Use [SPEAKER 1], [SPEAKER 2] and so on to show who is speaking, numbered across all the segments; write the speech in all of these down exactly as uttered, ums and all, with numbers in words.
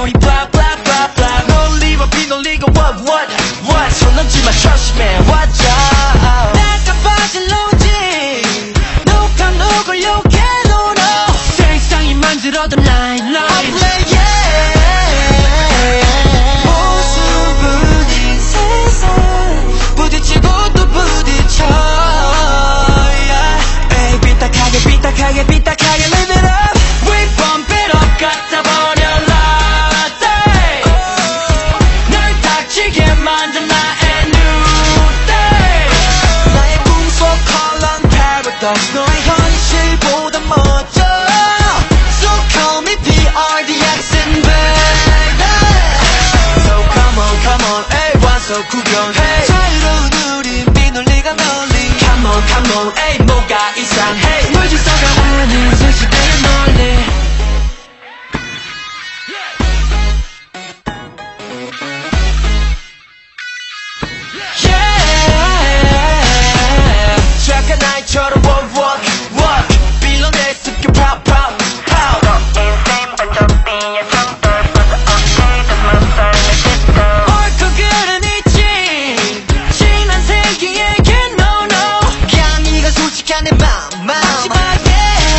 [SPEAKER 1] 너희 blah blah blah blah 논리와 비논리가 what what what 손 넘지 마 trust me watch out 내가 빠진 로직 누가 누굴 욕해 no no 세상이 만들어둔 line line I play yeah 무슨 분인 세상 부딪히고 또 부딪혀 yeah 에이 삐딱하게 삐딱하게 삐딱하게 live it up we bump it up 갖다 버려 라떼 널 닥치게 만든 나의 new day 나의 꿈속 컬러는 paradox 너의 현실보다 멋져 so call me P R D X invader so come on come on 에이 와서 구경해 자유로운 우린 비논리가 널리 come on come on 에이 뭐가 이상해 물질서가 아닌 새 시대의 논리 착한 아이처럼 walk walk walk 빌런의 습기 pop pop pop
[SPEAKER 2] 인생 반전 비의 상ter보다 upgrade 만살 내 깃털
[SPEAKER 1] 옳고 그른 있지 지난 세기에게 no no 그냥 이건 솔직한 내 맘 마지막에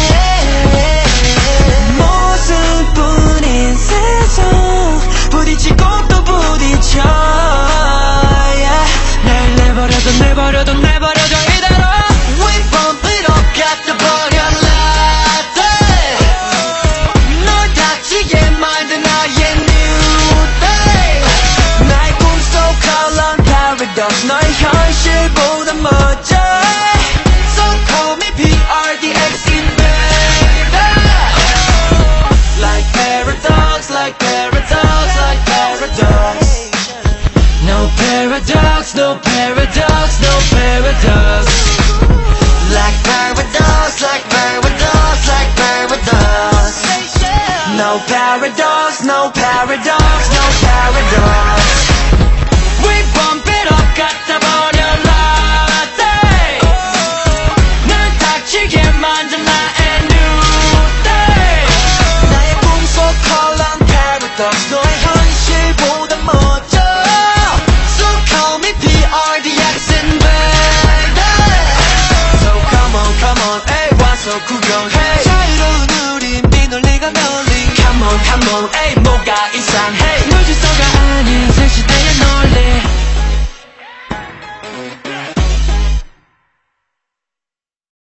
[SPEAKER 1] 모습뿐인 세상 부딪히고 또 부딪혀 yeah. 날 내버려둬 내버려둬 내버려둬 이대로 We bump it up 갖다 버려 라떼 널 닥치게 만든 나의 new day 나의 꿈속 컬러는 paradox 너의 현실보다 멋져 So call me P R D X invader Like paradox like paradox like paradox No paradox no paradox no paradox Like paradox like paradox like paradox No paradox no paradox no paradox We bump it up 갖다 버려 라떼 널 닥치게 만든 나의 new day 나의 꿈속 컬러는 paradox 너의 현실보다 멋져 So call me P R D X invader So come on come on 에이 와서 구경해 자유로운 우린 비논리가 널리 Come on come on 에이